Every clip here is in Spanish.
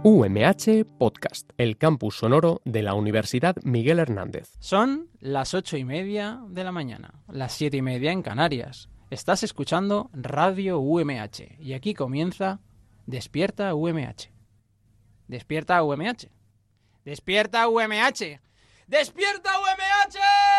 UMH Podcast, el campus sonoro de la Universidad Miguel Hernández. Son las 8:30 de la mañana, las 7:30 en Canarias. Estás escuchando Radio UMH y aquí comienza Despierta UMH. Despierta UMH. Despierta UMH. Despierta UMH.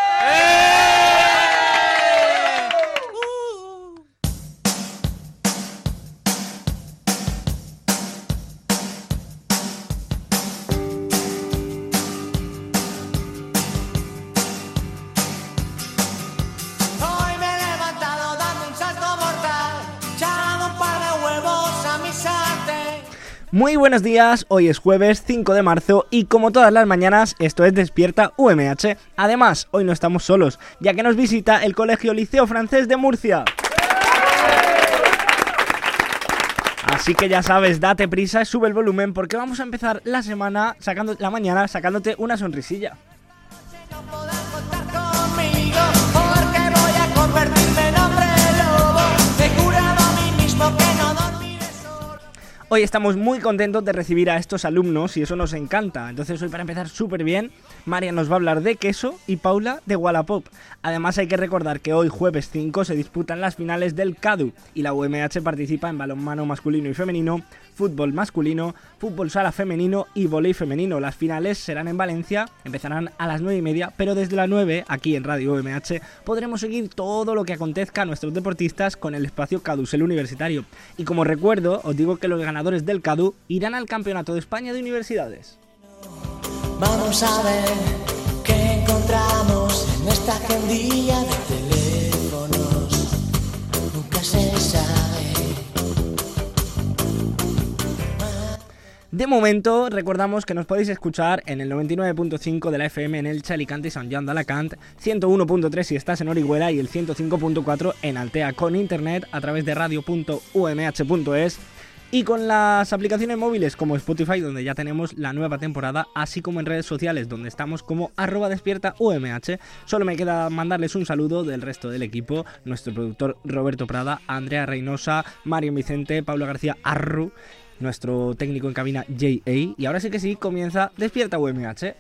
Muy buenos días, hoy es jueves 5 de marzo y como todas las mañanas, esto es Despierta UMH. Además, hoy no estamos solos, ya que nos visita el Colegio Liceo Francés de Murcia. Así que ya sabes, date prisa, sube el volumen porque vamos a empezar la mañana sacándote una sonrisilla. Hoy estamos muy contentos de recibir a estos alumnos y eso nos encanta. Entonces hoy, para empezar súper bien, María nos va a hablar de queso y Paula de Wallapop. Además hay que recordar que hoy, jueves 5, se disputan las finales del CADU y la UMH participa en balonmano masculino y femenino, fútbol masculino, fútbol sala femenino y vóley femenino. Las finales serán en Valencia, empezarán a las 9:30, pero desde las 9, aquí en Radio UMH, podremos seguir todo lo que acontezca a nuestros deportistas con el espacio Cadusel Universitario. Y como recuerdo, os digo que los ganadores del CADU irán al Campeonato de España de Universidades. Vamos a ver qué encontramos en esta agendilla de teléfonos. Nunca se sabe. De momento, recordamos que nos podéis escuchar en el 99.5 de la FM en Elche, Alicante y Sant Joan d'Alacant, 101.3 si estás en Orihuela y el 105.4 en Altea, con internet a través de radio.umh.es y con las aplicaciones móviles como Spotify, donde ya tenemos la nueva temporada, así como en redes sociales, donde estamos como @despiertaumh. Solo me queda mandarles un saludo del resto del equipo, nuestro productor Roberto Prada, Andrea Reynosa, Mario Vicente, Pablo García Arru, nuestro técnico en cabina J.A. Y ahora sí que sí, comienza Despierta UMH.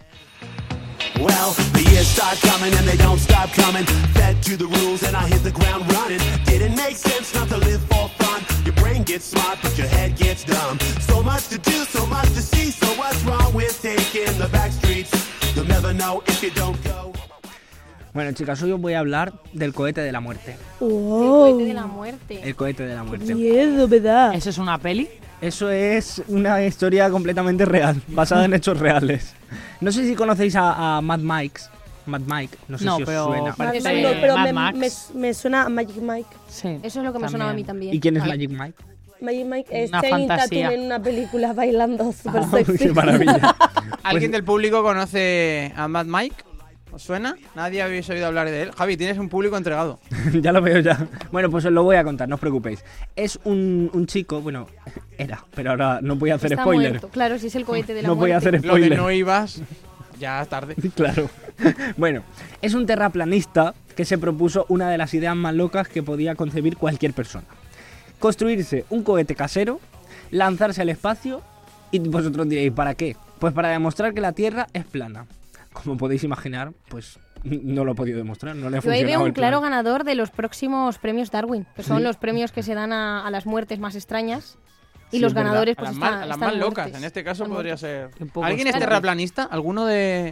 Well, the years start coming and they don't stop coming. Fed to the rules and I hit the ground running. Didn't make sense not to live for fun. Your brain gets smart but your head gets dumb. So much to do, so much to see. So what's wrong with taking the back streets? You'll never know if you don't go. Bueno, chicas, hoy os voy a hablar del cohete de la muerte. Oh. El cohete de la muerte. El cohete de la muerte. Miedo, ¿verdad? ¿Eso es una peli? Eso es una historia completamente real, basada en hechos reales. No sé si conocéis a Mad Mike, no sé si os suena. Pero me suena a Magic Mike. Sí. Eso es lo que me sonaba a mí también. ¿Y quién es Magic Mike? Magic Mike es Una Channing fantasía. Tatum en una película bailando súper sexy. ¡Qué maravilla! ¿Alguien del público conoce a Mad Mike? ¿Os suena? ¿Nadie habéis oído hablar de él? Javi, tienes un público entregado. Ya lo veo ya. Bueno, pues os lo voy a contar, no os preocupéis. Es un chico, bueno, era, pero ahora no voy a hacer Está spoiler. muerto. Claro, si es el cohete de la No voy a muerte. hacer Lo de spoiler. no ibas, ya tarde. Claro. Bueno, es un terraplanista que se propuso una de las ideas más locas que podía concebir cualquier persona. Construirse un cohete casero, lanzarse al espacio y vosotros diréis, ¿para qué? Pues para demostrar que la Tierra es plana. Como podéis imaginar, pues no lo he podido demostrar, no le ha Yo ahí funcionado veo un el plan. claro ganador de los próximos premios Darwin, que son los premios que se dan a las muertes más extrañas. Y Sí, los es verdad. ganadores A pues las más están locas, muertes. en este caso Están podría muertes. ser. Un poco ¿Alguien es extraño. terraplanista? ¿Alguno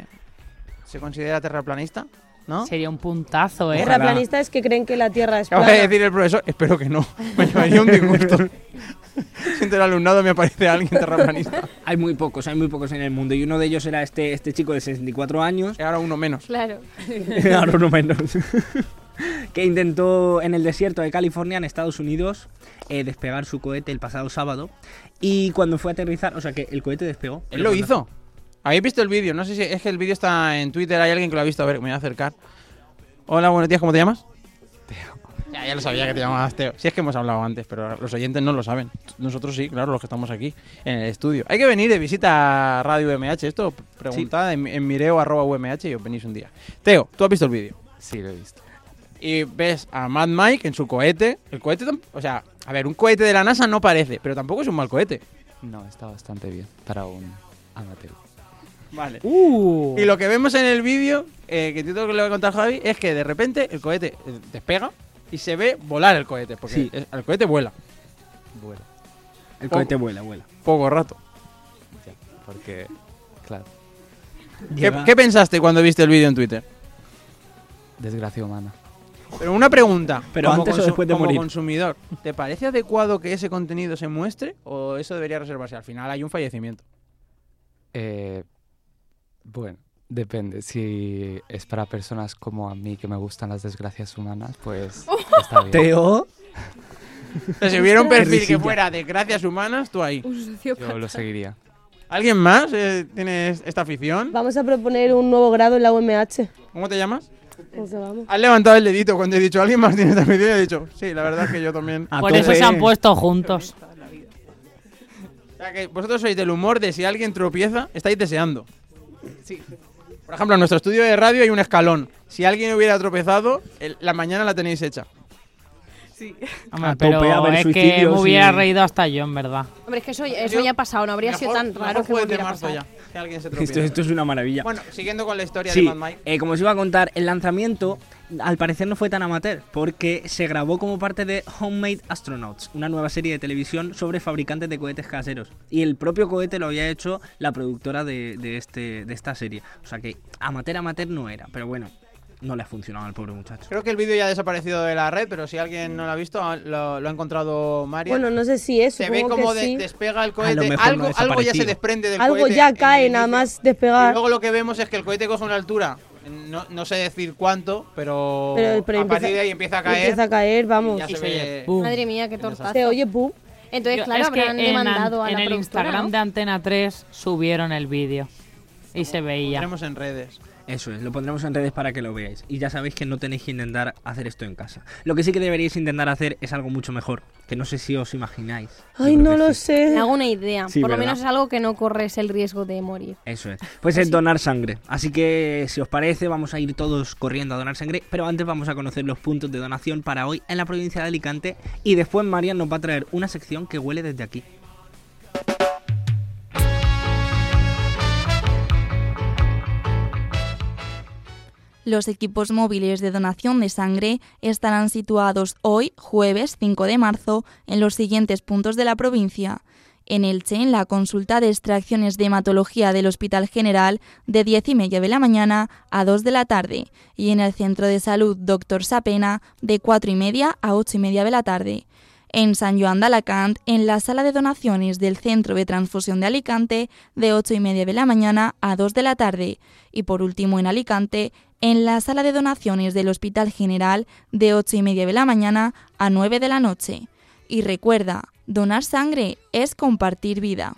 se considera terraplanista? ¿No? Sería un puntazo, ¿eh? Ojalá. Terraplanistas que creen que la Tierra es Acaba plana. de decir el profesor, espero que no. Me llevaría un disgusto. Siento el alumnado, me aparece alguien terraplanista. Hay muy pocos en el mundo y uno de ellos era este chico de 64 años, Y ahora uno menos. Claro. ahora uno menos, que intentó en el desierto de California, en Estados Unidos, despegar su cohete el pasado sábado y cuando fue a aterrizar, o sea que el cohete despegó. Él lo hizo. ¿Habéis visto el vídeo? No sé si es que el vídeo está en Twitter, hay alguien que lo ha visto. A ver, me voy a acercar. Hola, buenos días, ¿cómo te llamas? Teo. Ya lo sabía que te llamabas Teo. Si es que hemos hablado antes, pero los oyentes no lo saben. Nosotros sí, claro, los que estamos aquí en el estudio. Hay que venir de visita a Radio UMH. Esto preguntad en mireo@umh y os venís un día. Teo, ¿tú has visto el vídeo? Sí, lo he visto. Y ves a Mad Mike en su cohete. El cohete, o sea, a ver, un cohete de la NASA no parece, pero tampoco es un mal cohete. No, está bastante bien para un amateur. Vale. Y lo que vemos en el vídeo, que entiendo que le voy a contar Javi, es que de repente el cohete despega y se ve volar el cohete, porque Sí. el cohete vuela. Vuela. El cohete vuela. Poco rato. Ya, porque, claro, ¿Qué pensaste cuando viste el vídeo en Twitter? desgracia humana. Pero una pregunta. Pero como antes o después de como morir. consumidor, ¿te parece adecuado que ese contenido se muestre o eso debería reservarse? Al final hay un fallecimiento. Bueno, depende. Si es para personas como a mí que me gustan las desgracias humanas, pues está bien. Teo. O sea, si hubiera un perfil que risilla. fuera de gracias humanas, tú ahí. Un sociópata. Yo lo seguiría. ¿Alguien más tiene esta afición? Vamos a proponer un nuevo grado en la UMH. ¿Cómo te llamas? O sea, vamos. Has levantado el dedito cuando he dicho ¿alguien más tiene esta afición? Y he dicho, sí, la verdad es que yo también. A Por eso tope. se han puesto juntos. O sea, que vosotros sois del humor de si alguien tropieza, estáis deseando. Sí. Por ejemplo, en nuestro estudio de radio hay un escalón. Si alguien hubiera tropezado, la mañana la tenéis hecha. Hombre, A tope, pero a ver es que suicidios me hubiera y- reído hasta yo, en verdad. Hombre, es que eso ya ha pasado, no habría sido tan raro que jueves de volviera a marzo pasar. ya, si alguien se tropieza. Esto es una maravilla. Bueno, siguiendo con la historia de Sí, Mad Mike. como os iba a contar, el lanzamiento al parecer no fue tan amateur, porque se grabó como parte de Homemade Astronauts, una nueva serie de televisión sobre fabricantes de cohetes caseros. Y el propio cohete lo había hecho la productora de esta serie. O sea que amateur no era, pero bueno, no le ha funcionado al pobre muchacho. Creo que el vídeo ya ha desaparecido de la red, pero si alguien no lo ha visto, lo ha encontrado María. Bueno, no sé si es, se ve supongo como que sí. despega el A lo cohete, mejor no ha algo ya se desaparecido. desprende del Algo cohete. ya en cae, el nada inicio. más Y despegar. luego lo que vemos es que el cohete coge una altura, no sé decir cuánto, pero, Pero a partir de ahí empieza a caer. Empieza a caer, y vamos. ya se ve. ¡Pum! Madre mía, qué El tortazo. Se oye pum. Entonces, Yo- claro, es que habrán demandado a en la el productora, Instagram ¿no? de Antena 3 subieron el vídeo. Y se veía. Tenemos en redes. Eso es, lo pondremos en redes para que lo veáis. Y ya sabéis que no tenéis que intentar hacer esto en casa. Lo que sí que deberíais intentar hacer es algo mucho mejor, que no sé si os imagináis. Ay, Yo creo no que lo sí. sé. Me hago una idea. Sí, Por lo ¿verdad? menos es algo que no corres el riesgo de morir. Eso es. Pues es donar sangre. Así que, si os parece, vamos a ir todos corriendo a donar sangre. Pero antes vamos a conocer los puntos de donación para hoy en la provincia de Alicante. Y después Marian nos va a traer una sección que huele desde aquí. Los equipos móviles de donación de sangre estarán situados hoy, jueves 5 de marzo, en los siguientes puntos de la provincia. En Elche, en la consulta de extracciones de hematología del Hospital General, de 10:30 de la mañana a 2 de la tarde. Y en el Centro de Salud Dr. Sapena, de 4:30 a 8:30 de la tarde. En San Joan de Alacant, en la sala de donaciones del Centro de Transfusión de Alicante, de 8:30 de la mañana a 2 de la tarde. Y por último, en Alicante, en la sala de donaciones del Hospital General, de 8:30 de la mañana a 9 de la noche. Y recuerda, donar sangre es compartir vida.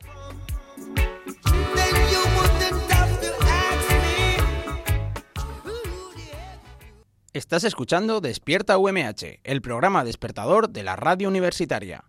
Estás escuchando Despierta UMH, el programa despertador de la radio universitaria.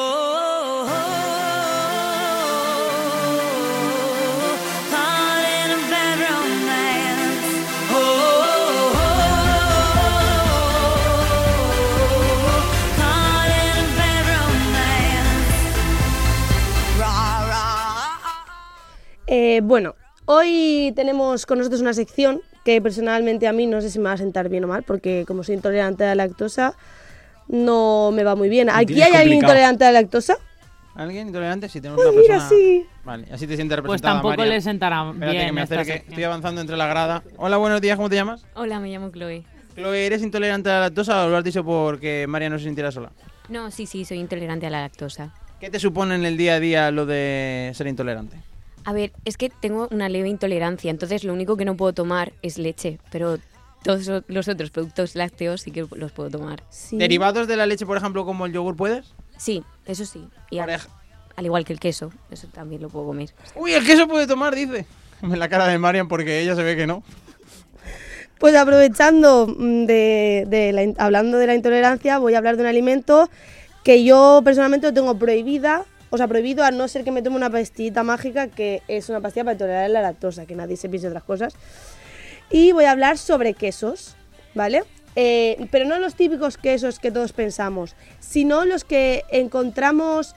Bueno, hoy tenemos con nosotros una sección que personalmente a mí no sé si me va a sentar bien o mal, porque como soy intolerante a la lactosa, no me va muy bien. ¿Aquí tienes hay alguien complicado. intolerante a la lactosa? ¿Alguien intolerante? Si tenemos Ay, una mira, persona... sí. Vale, así te sientes Pues representada, tampoco María. le sentará Espérate bien que me esta acerque. sección. Estoy avanzando entre la grada. Hola, buenos días, ¿cómo te llamas? Hola, me llamo Chloe. Chloe, ¿eres intolerante a la lactosa o lo has dicho porque María no se sintiera sola? No, sí, soy intolerante a la lactosa. ¿Qué te supone en el día a día lo de ser intolerante? A ver, es que tengo una leve intolerancia, entonces lo único que no puedo tomar es leche, pero todos los otros productos lácteos sí que los puedo tomar. Sí. ¿Derivados de la leche, por ejemplo, como el yogur, puedes? Sí, eso sí. Y Por al igual que el queso, eso también lo puedo comer. Uy, el queso puede tomar, dice. En la cara de Marian porque ella se ve que no. Pues aprovechando hablando de la intolerancia, voy a hablar de un alimento que yo personalmente lo tengo prohibido, a no ser que me tome una pastillita mágica, que es una pastilla para tolerar la lactosa, que nadie se piense otras cosas. Y voy a hablar sobre quesos, ¿vale? Pero no los típicos quesos que todos pensamos, sino los que encontramos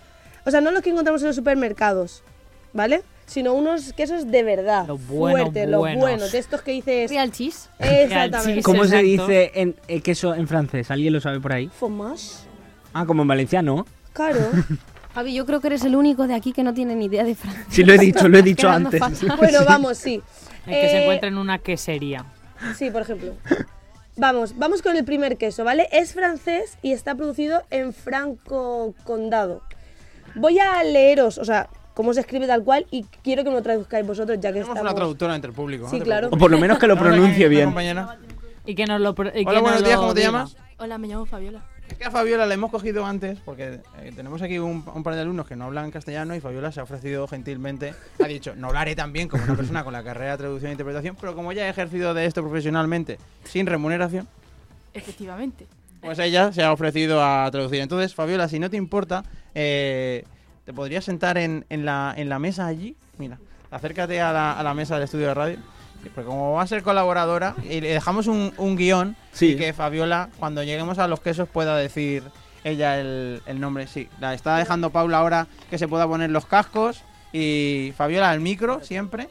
O sea, no los que encontramos en los supermercados, ¿vale? Sino unos quesos de verdad. Los buenos, fuertes, los buenos. De estos que dices... Real cheese. Exactamente. ¿Cómo se exacto. dice en queso en francés? ¿Alguien lo sabe por ahí? Fromage. Ah, como en valenciano. Claro. Javi, yo creo que eres el único de aquí que no tiene ni idea de francés. Sí, lo he dicho Quedando antes. fatal. Bueno, vamos, sí. El que se encuentra en una quesería. Sí, por ejemplo. Vamos con el primer queso, ¿vale? Es francés y está producido en Franco Condado. Voy a leeros, o sea, cómo se escribe tal cual y quiero que me lo traduzcáis vosotros, ya que Tenemos estamos... una traductora entre el público. Sí, no te claro. O preocupes. por lo menos que lo Tenemos aquí pronuncie una bien. compañera. Y que nos lo. Hola, buenos días, ¿cómo te llamas? Hola, me llamo Fabiola. Es que a Fabiola la hemos cogido antes porque tenemos aquí un par de alumnos que no hablan castellano y Fabiola se ha ofrecido gentilmente, ha dicho, no hablaré tan bien como una persona con la carrera de traducción e interpretación, pero como ya he ejercido de esto profesionalmente sin remuneración, Efectivamente. pues ella se ha ofrecido a traducir. Entonces, Fabiola, si no te importa, ¿te podrías sentar en la mesa allí? Mira, acércate a la mesa del estudio de radio. Porque como va a ser colaboradora, y le dejamos un guión y que Fabiola, cuando lleguemos a los quesos, pueda decir ella el nombre. Sí, la está dejando Paula ahora que se pueda poner los cascos. Y Fabiola al micro, siempre.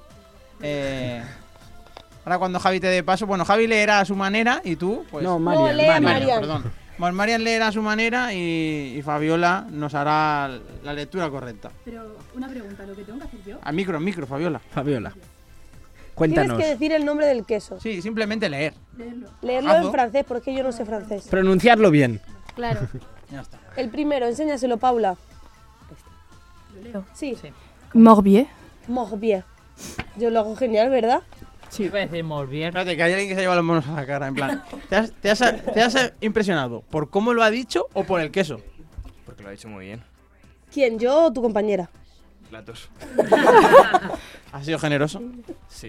Ahora cuando Javi te dé paso, bueno, Javi leerá a su manera y tú, pues... No, Marian. lee a Marian. Perdón. Bueno, Marian leerá a su manera y Fabiola nos hará la lectura correcta. Pero una pregunta, ¿lo que tengo que hacer yo? Al micro, Fabiola. Fabiola. Tienes Cuéntanos. que decir el nombre del queso. Sí, simplemente leer. Leerlo Hazlo. en francés, porque yo no sé francés. Pronunciarlo bien. Claro. Ya está. El primero, enséñaselo, Paula. ¿Lo leo? Sí. Morbier. Morbier. Yo lo hago genial, ¿verdad? Sí, iba a decir Morbier. Espérate, que hay alguien que se lleva las manos a la cara, en plan... ¿Te has impresionado por cómo lo ha dicho o por el queso? Porque lo ha dicho muy bien. ¿Quién, yo o tu compañera? Platos. ¿Has sido generoso? Sí.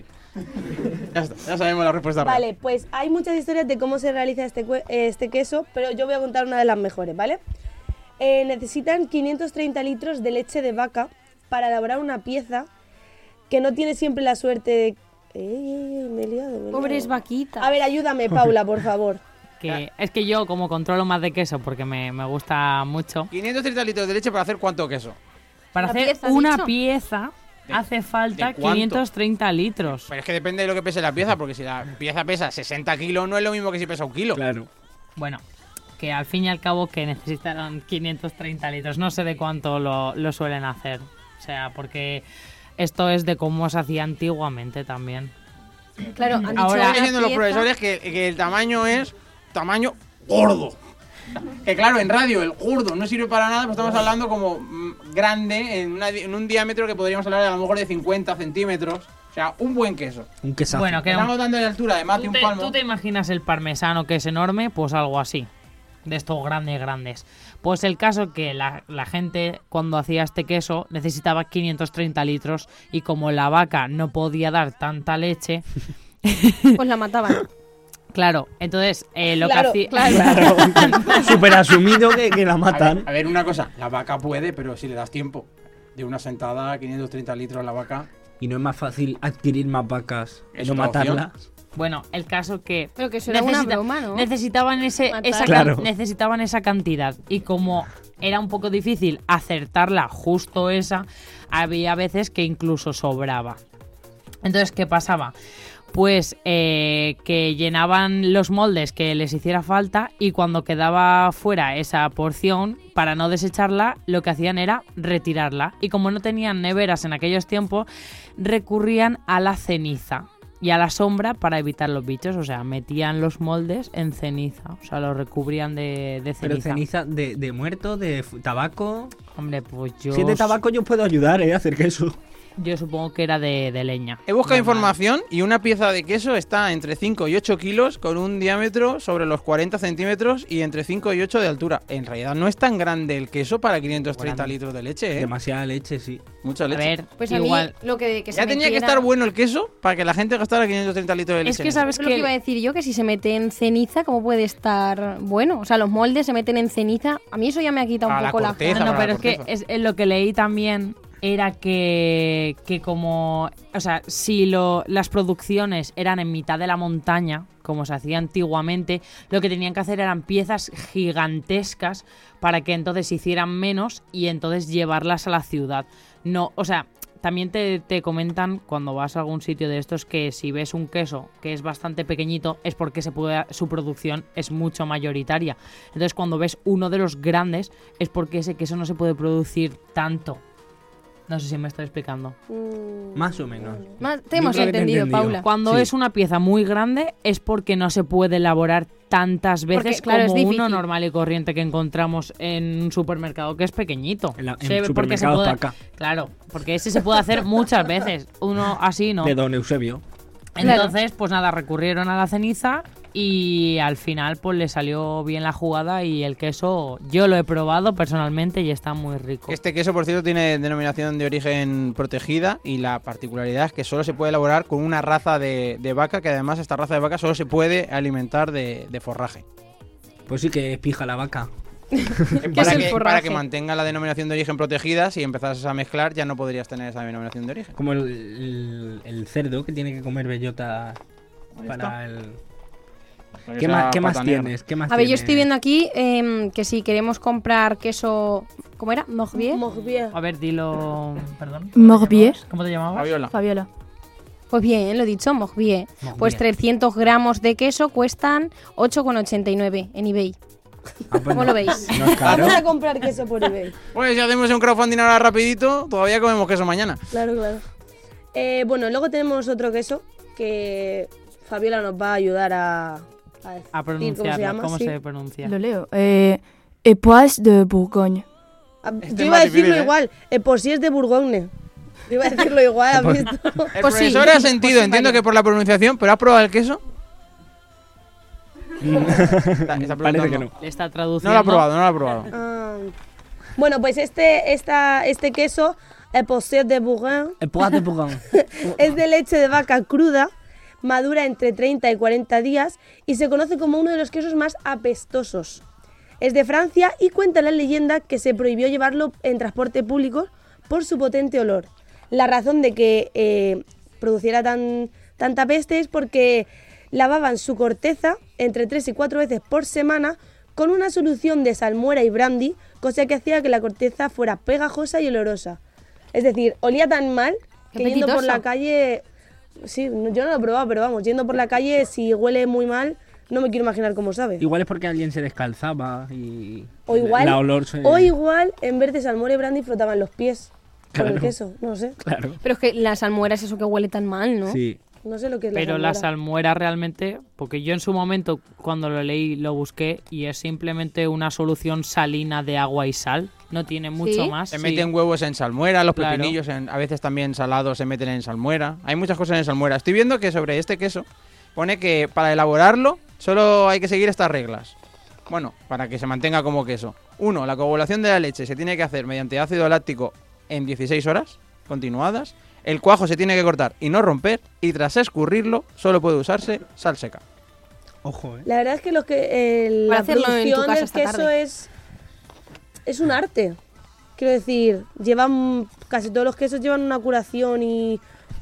Ya está, ya sabemos la respuesta. Vale, pues hay muchas historias de cómo se realiza este queso, pero yo voy a contar una de las mejores, ¿vale? Necesitan 530 litros de leche de vaca para elaborar una pieza que no tiene siempre la suerte de... me he liado. Pobres vaquitas. A ver, ayúdame, Paula, por favor. Es que yo, como controlo más de queso porque me gusta mucho. 530 litros de leche para hacer ¿cuánto queso? Para ¿Una hacer pieza, has una dicho? pieza hace falta ¿de cuánto? 530 litros. Pero es que depende de lo que pese la pieza, porque si la pieza pesa 60 kilos no es lo mismo que si pesa 1 kilo. Claro. Bueno, que al fin y al cabo que necesitarán 530 litros. No sé de cuánto lo suelen hacer. O sea, porque esto es de cómo se hacía antiguamente también. Claro, han dicho Ahora una están diciendo los pieza. profesores que el tamaño es tamaño gordo. Que claro, en radio el gordo no sirve para nada, pero estamos hablando como grande, en un diámetro que podríamos hablar a lo mejor de 50 centímetros. O sea, un buen queso. Un quesazo. Bueno, que Estamos dando la altura de más de un palmo. ¿Tú te imaginas el parmesano que es enorme? Pues algo así. De estos grandes. Pues el caso que la gente cuando hacía este queso necesitaba 530 litros y como la vaca no podía dar tanta leche... Pues la mataban. Claro, entonces lo Claro, que hacía... Claro. Súper asumido que la matan. A ver, una cosa, la vaca puede, pero si le das tiempo. De una sentada, 530 litros a la vaca. Y no es más fácil adquirir más vacas y ¿Es no otra opción? matarlas. Bueno, el caso que... Pero que eso era una broma, ¿no? Necesitaban, Matar. Claro. necesitaban esa cantidad. Y como era un poco difícil acertarla justo esa, había veces que incluso sobraba. Entonces, ¿qué pasaba? Pues que llenaban los moldes que les hiciera falta y cuando quedaba fuera esa porción, para no desecharla, lo que hacían era retirarla. Y como no tenían neveras en aquellos tiempos, recurrían a la ceniza y a la sombra para evitar los bichos. O sea, metían los moldes en ceniza. O sea, los recubrían de ceniza. Pero ceniza de muerto, de tabaco. Hombre, pues yo... Si es de tabaco yo puedo ayudar, a hacer queso. Yo supongo que era de leña. He buscado Normal. información y una pieza de queso está entre 5 y 8 kilos con un diámetro sobre los 40 centímetros y entre 5 y 8 de altura. En realidad no es tan grande el queso para 530 Grande. litros de leche, ¿eh? Demasiada leche, sí. Mucha A leche. ver, Pues igual... a mí lo que se Ya tenía que metiera- estar bueno el queso para que la gente gastara 530 litros de leche. Es que sabes Es lo que iba a que... decir yo, que si se mete en ceniza, ¿cómo puede estar bueno? O sea, los moldes se meten en ceniza. A mí eso ya me ha quitado A un la poco la corteza. fe. No, para pero la es que corteza. es lo que leí también era que como, o sea, si las producciones eran en mitad de la montaña, como se hacía antiguamente, lo que tenían que hacer eran piezas gigantescas para que entonces hicieran menos y entonces llevarlas a la ciudad. No, o sea, también te comentan cuando vas a algún sitio de estos que si ves un queso que es bastante pequeñito es porque su producción es mucho mayoritaria. Entonces cuando ves uno de los grandes es porque ese queso no se puede producir tanto. No sé si me estoy explicando. Más o menos. Te hemos entendido, Paula. Cuando es una pieza muy grande es porque no se puede elaborar tantas veces claro, como es uno normal y corriente que encontramos en un supermercado que es pequeñito. En supermercados para acá. Claro, porque ese se puede hacer muchas veces. Uno así, ¿no? De Don Eusebio. Entonces, pues nada, recurrieron a la ceniza y al final pues le salió bien la jugada y el queso yo lo he probado personalmente y está muy rico. Este queso, por cierto, tiene denominación de origen protegida y la particularidad es que solo se puede elaborar con una raza de vaca, que además esta raza de vaca solo se puede alimentar de forraje. Pues sí que es pija la vaca. Para que mantenga la denominación de origen protegida, si empezases a mezclar ya no podrías tener esa denominación de origen. Como el cerdo que tiene que comer bellota para el... ¿Qué más tienes? A ver, yo estoy viendo aquí que si queremos comprar queso... ¿Cómo era? Morbier. A ver, dilo... Perdón. Morbier. ¿Cómo te llamabas? Fabiola. Pues bien, lo he dicho, Morbier. Pues 300 gramos de queso cuestan 8,89 en eBay. ¿Cómo lo veis? No es caro. Vamos a comprar queso por eBay. Pues si hacemos un crowdfunding ahora rapidito, todavía comemos queso mañana. Claro. Bueno, luego tenemos otro queso que Fabiola nos va a ayudar a pronunciarlo. ¿Cómo se pronuncia? Lo leo. Époisse de Bourgogne. Yo iba a decirlo igual. Si es de Bourgogne. Yo iba a decirlo igual, ¿has visto? El profesor ha sentido, entiendo que por la pronunciación, pero ¿has probado el queso? Parece que no. Le está traduciendo. No lo ha probado. Bueno, pues este queso, Époisse de Bourgogne, es de leche de vaca cruda, madura entre 30 y 40 días y se conoce como uno de los quesos más apestosos. Es de Francia y cuenta la leyenda que se prohibió llevarlo en transporte público por su potente olor. La razón de que produciera tanta peste es porque lavaban su corteza entre 3 y 4 veces por semana con una solución de salmuera y brandy, cosa que hacía que la corteza fuera pegajosa y olorosa. Es decir, olía tan mal que yendo por la calle... Sí, yo no lo he probado, pero vamos, yendo por la calle, si huele muy mal, no me quiero imaginar cómo sabe. Igual es porque alguien se descalzaba y... O igual, la olor en vez de salmuera y brandy, frotaban los pies con el queso, no sé. Claro. Pero es que la salmuera es eso que huele tan mal, ¿no? Sí. No sé lo que es pero la salmuera realmente, porque yo en su momento cuando lo leí lo busqué y es simplemente una solución salina de agua y sal, no tiene mucho más. Se meten huevos en salmuera, los pepinillos a veces también salados se meten en salmuera. Hay muchas cosas en salmuera. Estoy viendo que sobre este queso pone que para elaborarlo solo hay que seguir estas reglas. Bueno, para que se mantenga como queso. 1. La coagulación de la leche se tiene que hacer mediante ácido láctico en 16 horas continuadas. El cuajo se tiene que cortar y no romper. Y tras escurrirlo, solo puede usarse sal seca. Ojo, La verdad es que la producción del queso es un arte. Quiero decir, casi todos los quesos llevan una curación y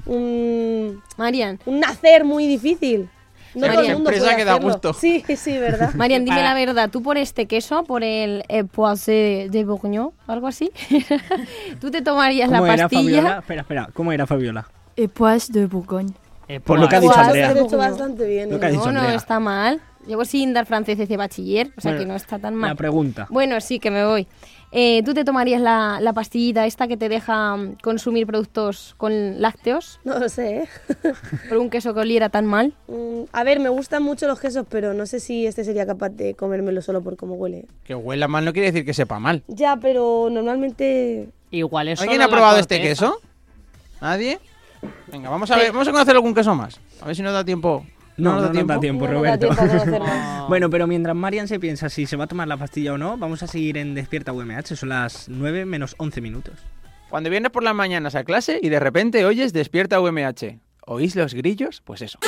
un nacer muy difícil. No todo el mundo puede que da hacerlo. gusto. Sí, verdad. Marian, dime la verdad, tú por este queso, por el Époisse de Bourgogne, algo así, ¿tú te tomarías la pastilla? Espera, ¿cómo era Fabiola? Époisse de Bourgogne. Por lo que ha dicho Andrea. Lo has hecho bastante bien. No está mal. Llevo sin dar francés de bachiller, o sea que no está tan mal. La pregunta. Bueno, sí, que me voy. ¿Tú te tomarías la pastillita esta que te deja consumir productos con lácteos? No lo sé, ¿Por un queso que oliera tan mal? A ver, me gustan mucho los quesos, pero no sé si este sería capaz de comérmelo solo por cómo huele. Que huela mal no quiere decir que sepa mal. Ya, pero normalmente... Igual es ¿Alguien ha probado este queso? ¿Nadie? Venga, vamos a ver, vamos a conocer algún queso más. A ver si nos da tiempo. No da tiempo, Roberto. No da tiempo a conocerlo. Bueno, pero mientras Marian se piensa si se va a tomar la pastilla o no, vamos a seguir en Despierta UMH. Son las 9 menos 11 minutos. Cuando vienes por las mañanas a clase y de repente oyes Despierta UMH. ¿Oís los grillos? Pues eso.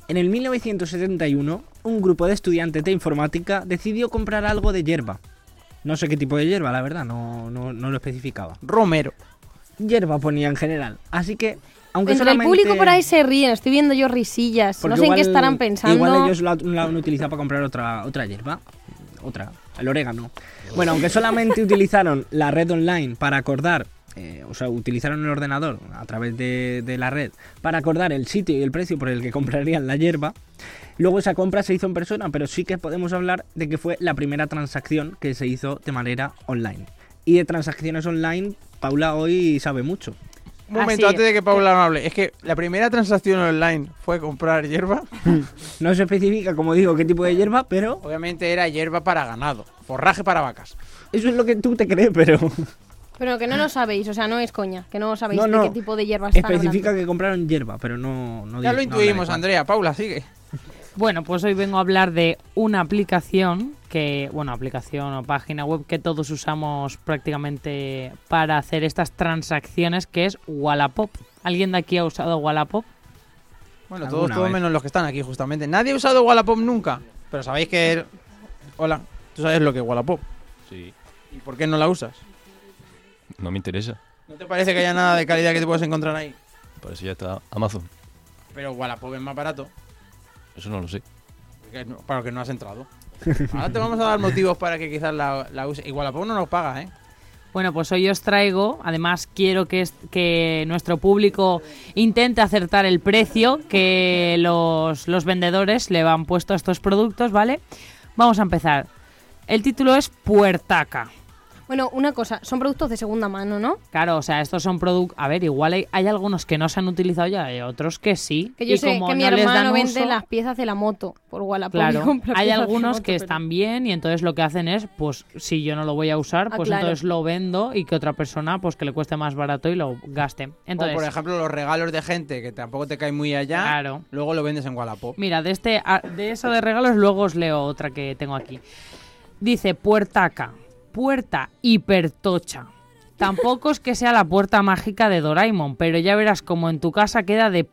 En el 1971, un grupo de estudiantes de informática decidió comprar algo de hierba. No sé qué tipo de hierba, la verdad, no lo especificaba. Romero. Hierba ponía en general. Así que, aunque Entre solamente... el público por ahí se ríen, estoy viendo yo risillas. Porque No sé en qué igual- estarán pensando. Igual ellos la han utilizado para comprar otra hierba. El orégano. Bueno, aunque solamente utilizaron la red online para acordar, utilizaron el ordenador a través de la red para acordar el sitio y el precio por el que comprarían la hierba, luego esa compra se hizo en persona, pero sí que podemos hablar de que fue la primera transacción que se hizo de manera online. Y de transacciones online, Paula hoy sabe mucho. Un momento, antes de que Paula no hable. Es que la primera transacción online fue comprar hierba. No se especifica, como digo, qué tipo de hierba, pero... Obviamente era hierba para ganado. Forraje para vacas. Eso es lo que tú te crees, pero... Pero que no lo sabéis, o sea, no es coña, que no sabéis No, de qué tipo de hierba están especifica hablando. que compraron hierba, pero no Ya lo no intuimos, habla de Andrea. Paula, sigue. Bueno, pues hoy vengo a hablar de una aplicación aplicación o página web que todos usamos prácticamente para hacer estas transacciones, que es Wallapop. ¿Alguien de aquí ha usado Wallapop? Bueno, todos menos los que están aquí, justamente. Nadie ha usado Wallapop nunca. Pero sabéis que... Hola, ¿tú sabes lo que es Wallapop? Sí. ¿Y por qué no la usas? No me interesa. ¿No te parece que haya nada de calidad que te puedas encontrar ahí? Por eso ya está Amazon. Pero Wallapop es más barato. Eso no lo sé. Para lo que no has entrado. Ahora te vamos a dar motivos para que quizás la use. Y Wallapop no nos paga, ¿eh? Bueno, pues hoy os traigo, además quiero que nuestro público intente acertar el precio que los vendedores le han puesto a estos productos, ¿vale? Vamos a empezar. El título es Puertaca. Bueno, una cosa, son productos de segunda mano, ¿no? Claro, o sea, estos son productos... A ver, igual hay algunos que no se han utilizado ya y otros que sí. Que yo y sé como que mi no les dan hermano vende uso, las piezas de la moto por Wallapop. claro, y compra hay piezas de algunos moto, que pero- están bien y entonces lo que hacen es, pues si yo no lo voy a usar, Ah, pues claro. entonces lo vendo y que otra persona, pues que le cueste más barato y lo gaste. Entonces, O por ejemplo, los regalos de gente que tampoco te caen muy allá. Claro. Luego lo vendes en Wallapop. mira, de eso de regalos luego os leo otra que tengo aquí. Dice Puertaca, puerta hipertocha. Tampoco es que sea la puerta mágica de Doraemon, pero ya verás como en tu casa queda de... Es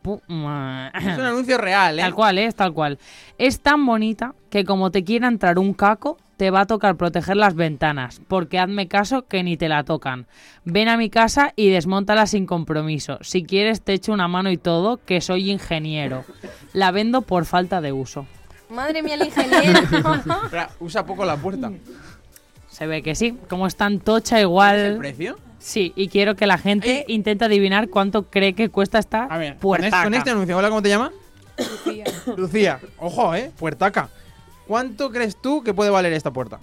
un anuncio real, ¿eh? Tal cual, tal cual. Es tan bonita que como te quiera entrar un caco, te va a tocar proteger las ventanas, porque hazme caso que ni te la tocan. Ven a mi casa y desmóntala sin compromiso. Si quieres te echo una mano y todo, que soy ingeniero. La vendo por falta de uso. Madre mía, el ingeniero. Pero usa poco la puerta. Se ve que sí. Como es tan tocha igual... ¿Es el precio? Sí, y quiero que la gente intente adivinar cuánto cree que cuesta esta puertaca. Con este anuncio, hola, ¿cómo te llamas? Lucía. Ojo, puertaca. ¿Cuánto crees tú que puede valer esta puerta?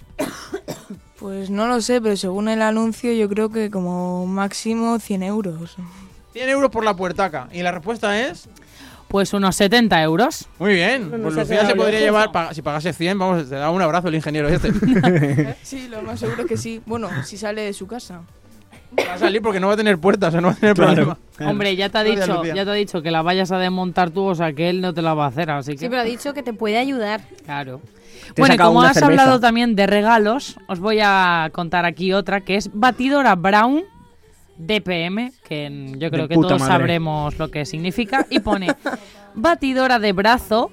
Pues no lo sé, pero según el anuncio yo creo que como máximo 100 euros. 100 euros por la puertaca. Y la respuesta es... Pues unos 70 euros. Muy bien. No Pues se ha Lucía se quedado podría lejos. llevar... Si pagase 100, vamos, te da un abrazo el ingeniero este. Sí, lo más seguro que sí. Bueno, si sale de su casa. Va a salir porque no va a tener puertas, o sea, no va a tener problema. Hombre, ya te Gracias, Lucía. ha dicho que la vayas a desmontar tú, o sea que él no te la va a hacer, así que... Sí, pero ha dicho que te puede ayudar. Claro. Te Bueno, y saca como una has cerveza. hablado también de regalos, os voy a contar aquí otra que es batidora Brown DPM, que yo creo De que puta todos madre. sabremos lo que significa, y pone batidora de brazo,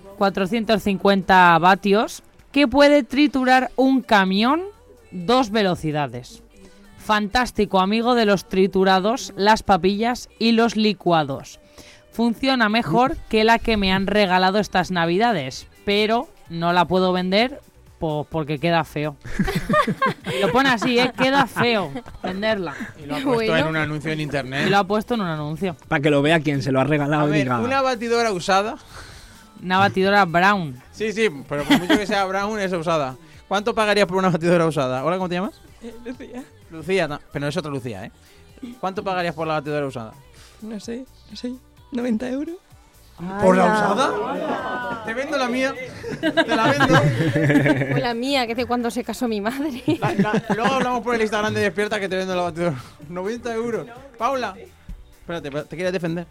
450 vatios, que puede triturar un camión 2 velocidades. Fantástico amigo de los triturados, las papillas y los licuados. Funciona mejor que la que me han regalado estas navidades, pero no la puedo vender porque queda feo. Y lo pone así, queda feo venderla. Y lo ha puesto en un anuncio en internet. Y lo ha puesto en un anuncio. Para que lo vea quien se lo ha regalado A y ver, diga... una batidora usada. Una batidora Brown. Sí, pero por mucho que sea Brown es usada. ¿Cuánto pagarías por una batidora usada? Hola, ¿cómo te llamas? Lucía. Lucía, no, pero no es otra Lucía, ¿eh? ¿Cuánto pagarías por la batidora usada? No sé, 90 euros. ¿Por la usada? Te vendo la mía. Te la vendo. O la mía, que es de cuando se casó mi madre. Luego hablamos por el Instagram de Despierta que te vendo la batidora. 90 euros. Paula. Espérate, te quieres defender.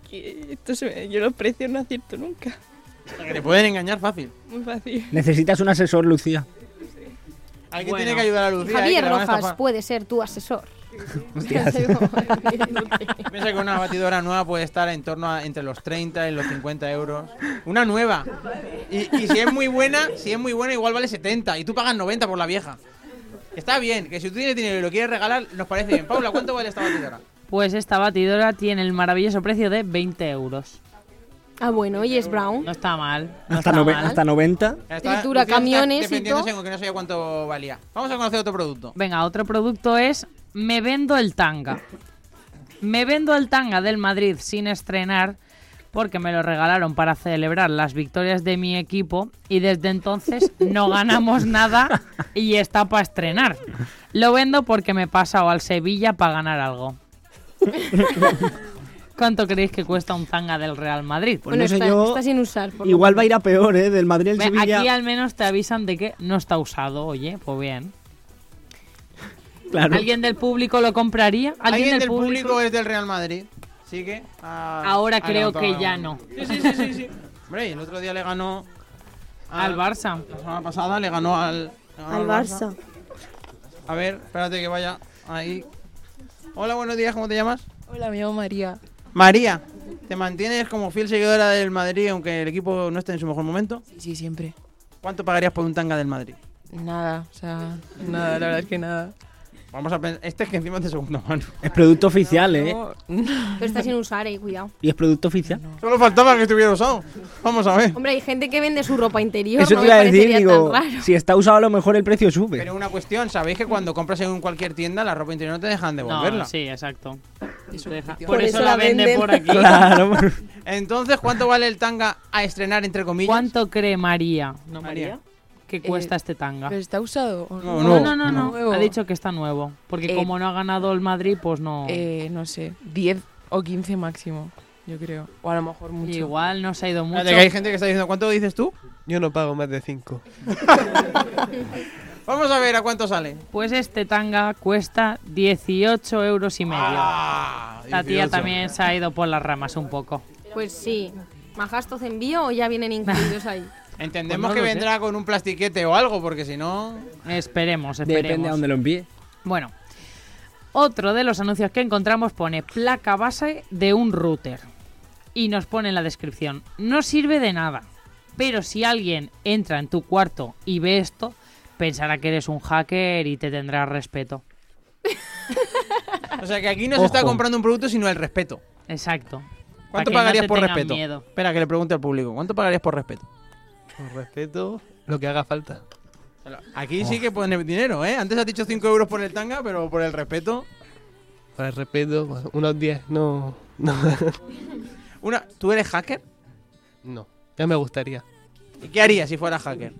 Yo los precios no acierto nunca. Que te pueden engañar fácil. Muy fácil. Necesitas un asesor, Lucía. Alguien tiene que ayudar a Lucía. Javier que la van a Rojas estafar. puede ser tu asesor. Hostias. Piensa que una batidora nueva puede estar en torno a entre los 30 y los 50 euros. Una nueva. Y si es muy buena, igual vale 70. Y tú pagas 90 por la vieja. Está bien, que si tú tienes dinero y lo quieres regalar, nos parece bien. Paula, ¿cuánto vale esta batidora? Pues esta batidora tiene el maravilloso precio de 20 euros. Ah, bueno, y es brown. No está mal. Hasta 90. Tritura camiones y todo. Defendiéndose con que no sabía cuánto valía. Vamos a conocer otro producto. Venga, otro producto es Me vendo el tanga. Me vendo el tanga del Madrid sin estrenar porque me lo regalaron para celebrar las victorias de mi equipo y desde entonces no ganamos nada y está para estrenar. Lo vendo porque me he pasado al Sevilla para ganar algo. ¿Cuánto creéis que cuesta un tanga del Real Madrid? Pues bueno, no sé yo, está sin usar. Igual va a ir a peor, ¿eh? Del Madrid al Sevilla. Aquí al menos te avisan de que no está usado, oye, pues bien. Claro. ¿Alguien del público lo compraría? ¿Alguien del público es del Real Madrid? ¿Sí que? Ahora creo que ya no. Sí. Hombre, el otro día le ganó al Barça. La semana pasada le ganó al Barça. A ver, espérate que vaya ahí. Hola, buenos días, ¿cómo te llamas? Hola, me llamo María. María, ¿te mantienes como fiel seguidora del Madrid aunque el equipo no esté en su mejor momento? Sí, siempre. ¿Cuánto pagarías por un tanga del Madrid? Nada, nada, la verdad es que nada. Vamos a pensar, este es que encima es de segunda mano. Es producto oficial, ¿eh? Pero está sin usar, cuidado. ¿Y es producto oficial? Solo faltaba que estuviera usado. Vamos a ver. Hombre, hay gente que vende su ropa interior. Eso no te iba a me decir, parecería digo, tan raro. si está usado a lo mejor el precio sube. Pero una cuestión, ¿sabéis que cuando compras en cualquier tienda la ropa interior no te dejan devolverla? No, sí, exacto. Por eso la vende por aquí. Claro. Entonces, ¿cuánto vale el tanga a estrenar, entre comillas? ¿Cuánto cree María? ¿No, María? ¿Qué cuesta este tanga? ¿Pero está usado? ¿O No. Nuevo. Ha dicho que está nuevo. Porque como no ha ganado el Madrid, pues no... No sé, 10 o 15 máximo, yo creo. O a lo mejor mucho. Igual no se ha ido mucho. Que hay gente que está diciendo, ¿cuánto dices tú? Yo no pago más de 5. Vamos a ver a cuánto sale. Pues este tanga cuesta 18 euros y medio. La tía 18. también se ha ido por las ramas un poco. Pues sí. ¿Más gastos de envío o ya vienen incluidos ahí? Entendemos Pues no que lo vendrá con un plastiquete o algo, porque si no... Esperemos. Depende a dónde lo envíe. Bueno, otro de los anuncios que encontramos pone placa base de un router. Y nos pone en la descripción, no sirve de nada, pero si alguien entra en tu cuarto y ve esto, pensará que eres un hacker y te tendrá respeto. O sea que aquí no se está comprando un producto, sino el respeto. Exacto. ¿Cuánto pagarías por respeto? Espera, que le pregunte al público. ¿Cuánto pagarías por respeto? Por respeto, lo que haga falta. Aquí sí que pones dinero, ¿eh? Antes has dicho 5 euros por el tanga, pero por el respeto... Por el respeto, unos 10, no. ¿Tú eres hacker? No, ya me gustaría. ¿Y qué harías si fueras hacker?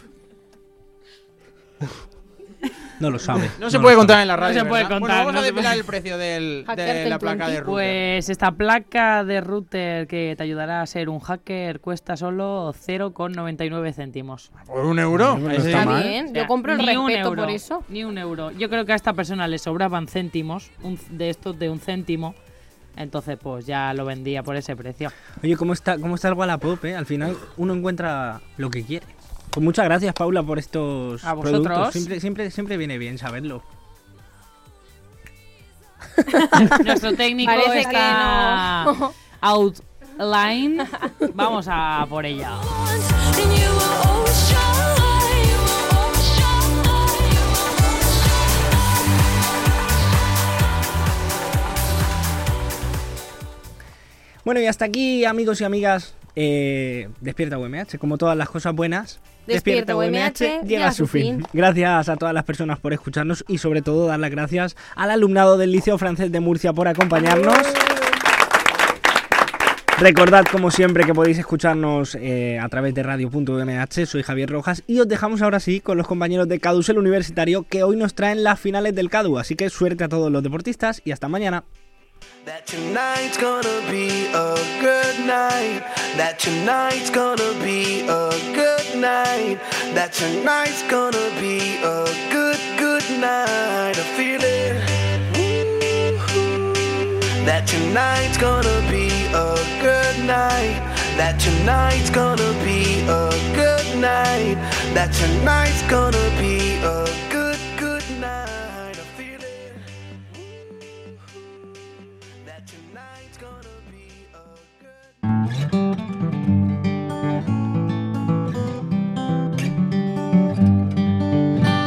No lo sabe. No se puede contar en la radio. No se puede ¿verdad? contar. Bueno, vamos no a se depilar puede. el precio de Hacker la placa de router. Pues esta placa de router que te ayudará a ser un hacker cuesta solo 0,99 céntimos. ¿Por 1 euro? No Ese- Está mal. bien, O sea, yo compro el ni un respeto euro, por eso. Ni 1 euro. Yo creo que a esta persona le sobraban céntimos, de estos de 1 céntimo. Entonces, pues ya lo vendía por ese precio. Oye, ¿cómo está el Wallapop, eh? Al final uno encuentra lo que quiere. Pues muchas gracias, Paula, por estos ¿A vosotros? productos. Siempre viene bien saberlo. Nuestro técnico Parece está que no. outline. Vamos a por ella. Bueno, y hasta aquí, amigos y amigas, Despierta UMH. Como todas las cosas buenas, Despierta UMH llega a su fin. Gracias a todas las personas por escucharnos y sobre todo dar las gracias al alumnado del Liceo Francés de Murcia por acompañarnos. Recordad, como siempre, que podéis escucharnos a través de radio.umh. Soy Javier Rojas y os dejamos ahora sí con los compañeros de Cadusel Universitario, que hoy nos traen las finales del Cadu. Así que suerte a todos los deportistas y hasta mañana. That tonight's gonna be a good night. That tonight's gonna be a good night. That tonight's gonna be a good night. I feel it. Woo-hoo. That tonight's gonna be a good night. That tonight's gonna be a good night. That tonight's gonna be a good night. I feel it. that tonight's gonna be a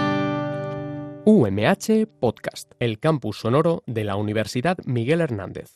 UMH Podcast, el campus sonoro de la Universidad Miguel Hernández.